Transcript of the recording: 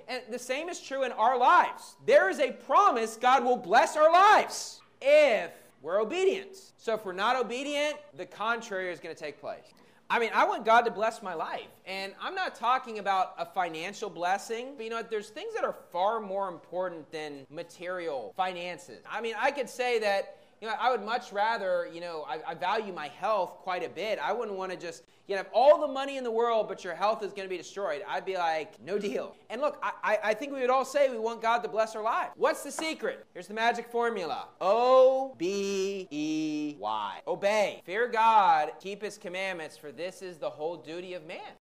And the same is true in our lives. There is a promise God will bless our lives if we're obedient. So if we're not obedient, the contrary is going to take place. I mean, I want God to bless my life. And I'm not talking about a financial blessing. But you know what? There's things that are far more important than material finances. I mean, I could say that, you know, I would much rather, you know, I value my health quite a bit. I wouldn't want to just, you know, have all the money in the world, but your health is going to be destroyed. I'd be like, no deal. And look, I think we would all say we want God to bless our lives. What's the secret? Here's the magic formula. O-B-E-Y. Obey. Fear God, keep his commandments, for this is the whole duty of man.